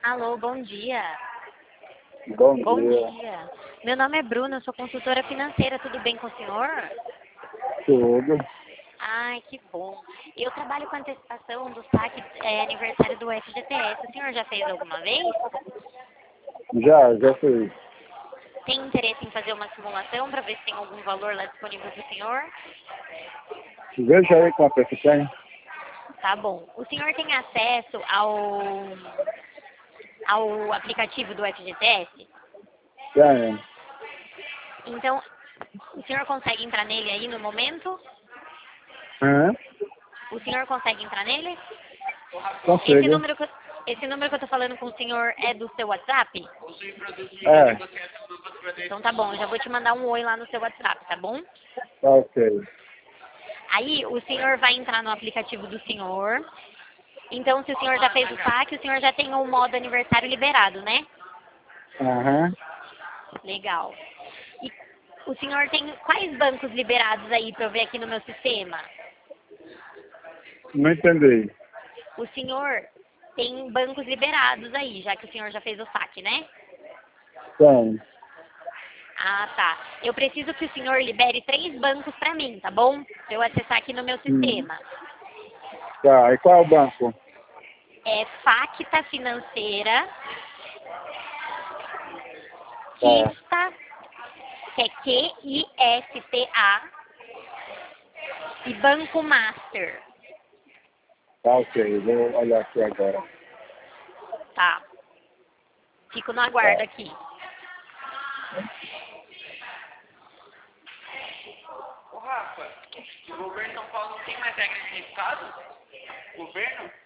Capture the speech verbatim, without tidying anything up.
Alô, bom dia. Bom, Bom dia. dia. Meu nome é Bruna, eu sou consultora financeira. Tudo bem com o senhor? Tudo. Ai, que bom. Eu trabalho com antecipação do saque é, aniversário do F G T S. O senhor já fez alguma vez? Já, já fiz. Tem interesse em fazer uma simulação para ver se tem algum valor lá disponível para o senhor? Veja aí quanto é que tem. Tá bom. O senhor tem acesso ao, ao aplicativo do F G T S? Tem. Então, o senhor consegue entrar nele aí no momento? Hã? O senhor consegue entrar nele? Esse Consigo. número que eu, esse número que eu tô falando com o senhor é do seu WhatsApp? É. Então tá bom, eu já vou te mandar um oi lá no seu WhatsApp, tá bom? Tá ok. Aí o senhor vai entrar no aplicativo do senhor. Então, se o senhor já fez o saque, o senhor já tem o modo aniversário liberado, né? Aham. Legal. E o senhor tem quais bancos liberados aí pra eu ver aqui no meu sistema? Não entendi. O senhor tem bancos liberados aí, já que o senhor já fez o saque, né? Tem. Ah, tá. Eu preciso que o senhor libere três bancos pra mim, tá bom? Pra eu acessar aqui no meu Hum. sistema. Tá, e qual é o banco? É Facta Financeira, Tá. Kista, que é Q I S T A, e Banco Master. Tá ok, vou olhar aqui agora. Tá. Fico no aguardo Tá. aqui. Ô Rafa, o governo de São Paulo não tem mais regra de resultado? Governo?